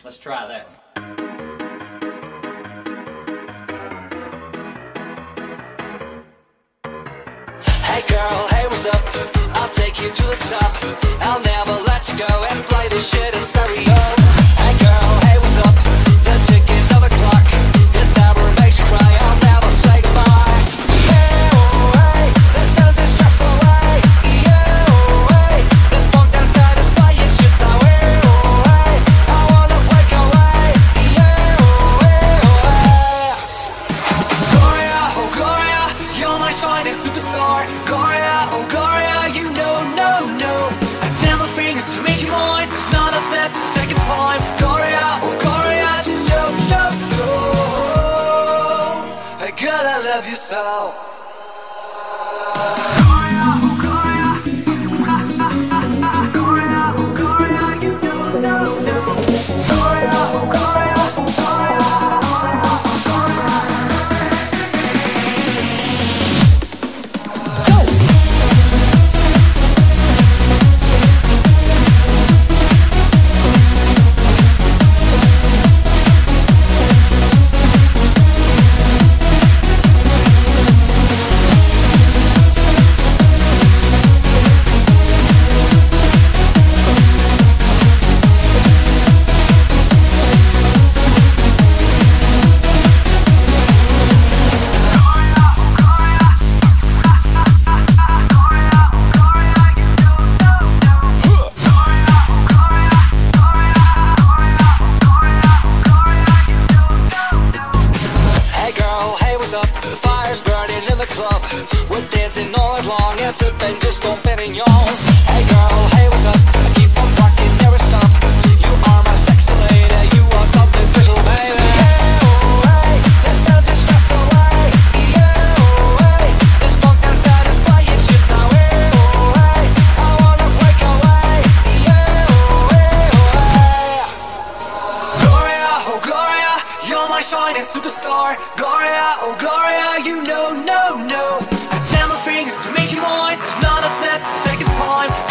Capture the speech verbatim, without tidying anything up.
Let's try that. Hey girl, hey what's up? I'll take you to the top. I'll never let you go and play this shit in stereo. Hey girl, hey what's up? The ticking of the clock, it never makes you cry. I'll never say goodbye. Yeah, oh, hey, let's turn this stress away. Yeah, oh, hey, this funk that's satisfying shit now. Yeah, oh, hey, I wanna break away. Yeah, oh, hey, oh, hey. Gloria, oh Gloria, you're my shining superstar. Gloria, oh Gloria, you know, no, no, I snap my fingers to make you mine. It's not a step, second time. Gloria, oh Gloria, just show, show, show. Hey girl, I love you so. We're dancing all night long and sipping just Dom Perignon. Hey girl, hey what's up? I keep on rocking, never stop. You are my sexy lady, you are something special, baby. Yeah, oh hey, let's turn this stress away. Yeah, oh hey, this funk that's satisfying shit now. Yeah, oh hey, I wanna break away. Yeah, oh hey, oh hey. Gloria, oh Gloria, you're my shining superstar. Gloria, oh Gloria, you know, no, no, I snap my fingers to make you mine. It's not a step, second time.